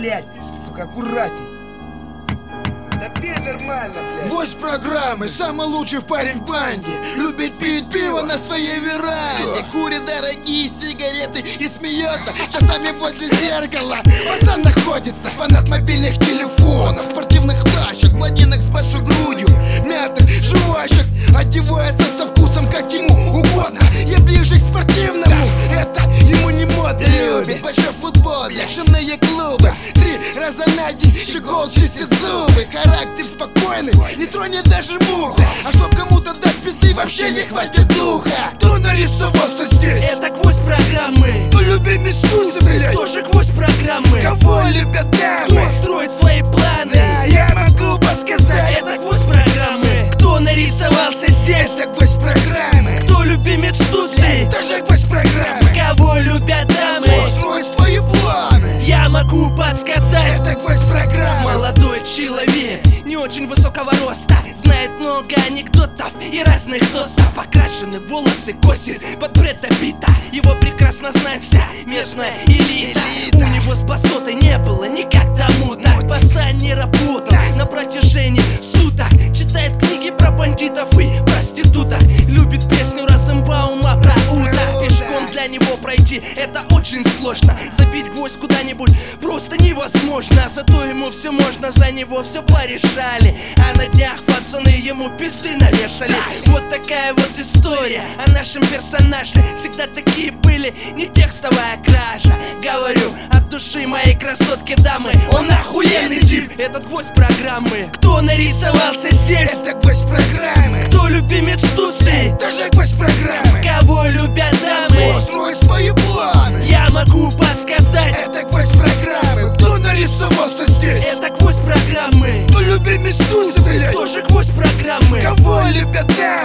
блядь, сука, аккуратней. Да пей нормально, блядь. Гвоздь программы, самый лучший парень в банде. Любит пить пиво на своей веранде. Курит дорогие сигареты и смеется часами возле зеркала. Пацан находится, фанат мобильных телефонов, спортивных тачек, блондинок с большой грудью, мятых жвачек. Одевается со вкусом, как ему угодно. Я ближе к спортивному, это ему не модно. Любит большой футбол, шумные клубы. 3 раза на день щегол чистит зубы. Характер спокойный, не тронет даже муху. А чтоб кому-то дать пизды, вообще не хватит духа. Кто нарисовался здесь? Это гвоздь программы. Кто любимец тусы, блядь? Тоже гвоздь программы. Кого любят дамы? Кто строит свои планы? Да, я могу подсказать. Это гвоздь программы. Кто нарисовался здесь? Это гвоздь программы. Кто любимец тусы? Тоже гвоздь программы. Кого любят дамы? Кто строит свои планы? Я могу подсказать. Это гвоздь программы. Молодой человек, не очень высокого роста, знает много анекдотов и разных тостов. Покрашены волосы, косит под Брэда Питта. Его прекрасно знает вся местная элита. У него с басотой не было никогда муток. Пацан не работал на протяжении суток. Читает книги про бандитов и проституток. Любит песню Розенбаума про уток. Пешком для него пройти это очень сложно. Забить гвоздь куда-нибудь просто невозможно. Зато ему все можно, за него все порешали. А на днях пацаны ему пизды навешали. Вот такая вот история о нашем персонаже. Всегда такие были, не текстовая кража. Говорю от души моей красотки дамы, он охуенный тип. Этот гвоздь программы. Кто нарисовался здесь? Это гвоздь программы. Кто любимец тусы? Тоже гвоздь программы. Кого любят дамы? Кто строит свои планы? Я могу подсказать. Это гвоздь программы. Кто нарисовался здесь? Это гвоздь программы. Кто любимец тусы, блядь? Тоже гвоздь программы. Кого любят дамы?